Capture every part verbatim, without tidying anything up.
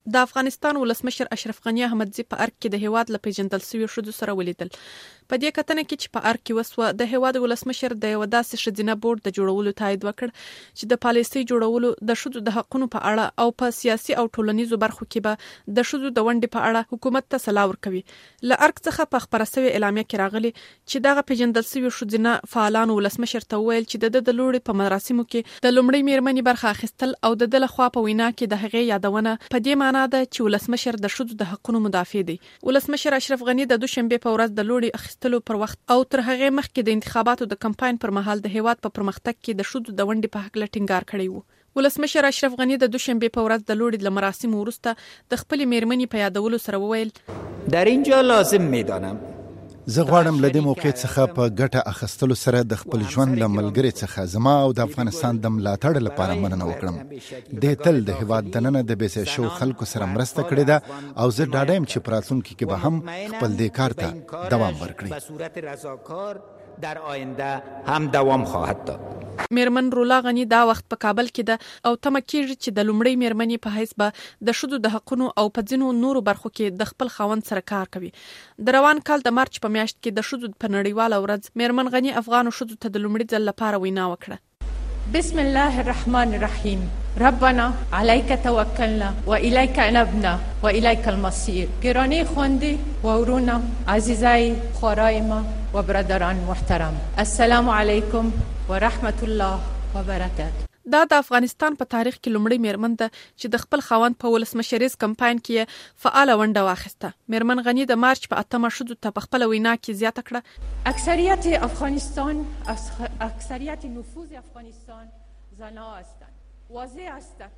د افغانستان ولسمشر اشرف غنی احمدزي په ارګ کې د هیواد له پیژندل شویو ښځو سره ولیدل. په دې کتنه کې چې په ارګ کې وسوه د هیواد ولسمشر د یو داسې ښځینه بورډ د جوړولو تایید وکړ چې د پالیسۍ جوړولو د ښځو د حقونو په اړه او په سیاسي او ټولنیزو برخو کې به د ښځو د ونډې په اړه حکومت ته سلا ورکوي. له ارګ څخه په خپره شوې اعلامیه کې راغلي چې دغه پیژندل شویو ښځینه فعالانو ولسمشر ته وویل چې د د لوړې په مراسمو کې د لومړۍ میرمنې برخه اخیستل او د د لخوا په وینا کې د هغې یادونه په دې معنی ده چې ولسمشر د ښځو د حقونو مدافع دی. ولسمشر اشرف غنی د دوشنبه په ورځ د لوړې اخیستلو پر وخت او تر هغه مخکې د انتخاباتو د کمپاین پر مهال د هیواد په پرمختګ کې د ښځو د ونډې په حق لټینګار کړی وو. ولسمشر اشرف غنی د دوشنبه په ورځ د لوړې د مراسمو وروسته د خپل میرمنې په یادولو سره وویل در اینجا لازم میدانم زه غواړم له دې موقع څخه په ګټه اخیستلو سره د خپل ژوند له ملګري څخه زما او د افغانستان د ملاتړ لپاره مننه وکړم. د تل د هیواد دننه د بیسه شو خلکو سره مرسته کړې ده او زه ډاډه یم چې په راتلونکي کې به هم خپل دې کار ته دوام ورکړي. در آینده هم دوام خواهد داد. میرمن رولا غنی دا وخت په کابل کې ده او تمه کېږي چې د لومړۍ میرمنې په حیث به د ښځو د حقونو او په ځینو نورو برخو کې د خپل خاوند سره کار کوي. د روان کال د مارچ په میاشت کې د ښځو په نړیواله ورځ میرمن غنی افغانو ښځو ته د لومړي ځل لپاره وینا وکړه. بسم الله الرحمن الرحیم ربنا علیک توکلنا و الیک انبنا و الیک المصیر. گرامی خوانده و ورونه عزیزای خورای ما و برادران محترم، السلام علیکم و رحمت الله و برکاته. دا د افغانستان په تاریخ کې لومړی میرمن ده چې د خپل خاوند په ولسمشریز کمپاین کې فعاله ونډه واخیسته. میرمن غنی د مارچ په اتمه ښځو ته په خپل وینا کې زیاته کړه اکثریت افغانستان اکثریت نفوذ افغانستان زنها هستند. واضح است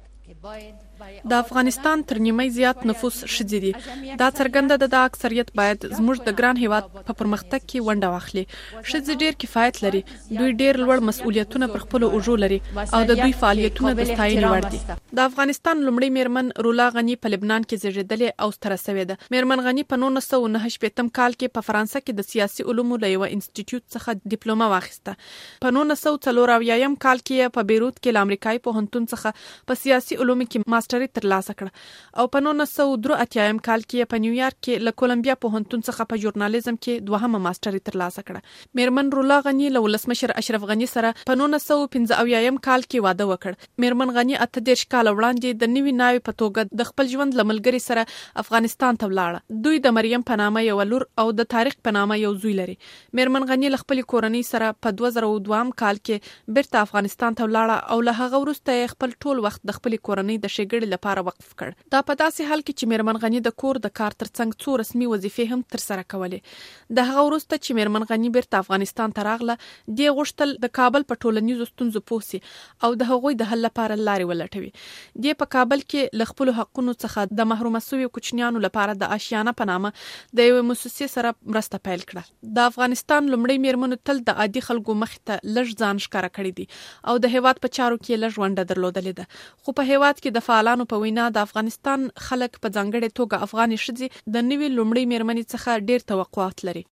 د افغانستان تر نیمه زیات نفوس ښځې دي. دا څرګنده ده د اکثریت باید زموږ د ګران هیواد په پرمختګ کې ونډه واخلي. ښځې ډیر کفایت لري، دوی ډیر لوړ مسؤلیتونه پر خپل اوږو لري او د دوی فعالیتونه د ستاینې وړ دي. د افغانستان لومړی میرمن رولا غنی په لبنان کې زیږیدلې او ستره شوې ده. میرمن غنی په نولس سوه نهه شپیتم کال کې په فرانسه کې د سیاسي علومو له یوه انسټیټیوټ څخه ډیپلومه واخیسته. په نولس سوه څلور اویایم کال کې په بیروت کې له امریکایي پوهنتون څخه په سیاسي علومو کې ماستر ترلاسه کړه او په نولس سوه درې اتیایم کال کې په نیویارک کې له کولمبیا پوهنتون څخه په ژورنالیزم کې دوهمه ماستر ترلاسه کړه. میرمن رولا غنی له ولسمشر اشرف غنی سره په نولس سوه پنځه اویایم کال کې واده وکړ. میرمن غنی اته دېرش کال وړاندې د نوي ناوې په توګه د خپل ژوند له ملګري سره افغانستان ته ولاړه. دوی د مریم په نامه یو لور او د طارق په نامه یو زوی لري. میرمن غنی له خپل کورنۍ سره په دوه زره دوه کال کې بیرته افغانستان ته ولاړه او له هغه وروسته خپل ټول وخت د خپل کورنۍ د شګړې لپاره وقف کړ. دا په داسې حال کې چې میرمن غنی د کور د کار ترڅنګ څو رسمي وظیفې هم تر سره کولې. د هغه وروسته چې میرمن غنی بیرته افغانستان ته راغله، دی غوښتل د کابل په ټولنیزو ستونزو پوه سي او د هغوی د حل لپاره لارې ولټوي. دی په کابل کې له خپلو حقونو څخه د محرومه شویو کوچنیانو لپاره د آشیانه په نامه د یوې مؤسسې سره مرسته پیل کړه. د افغانستان لومړی میرمنو تل د عادي خلکو مخې ته لږ ځان ښکاره کړی دی او د هیواد په چارو کې لږ ونډه درلودلې ده. خو په هیواد کې د فعالانو په وینا د افغانستان خلک په ځانګړې توګه افغاني ښځې د نوې لومړۍ میرمنې څخه ډیر توقعات لري.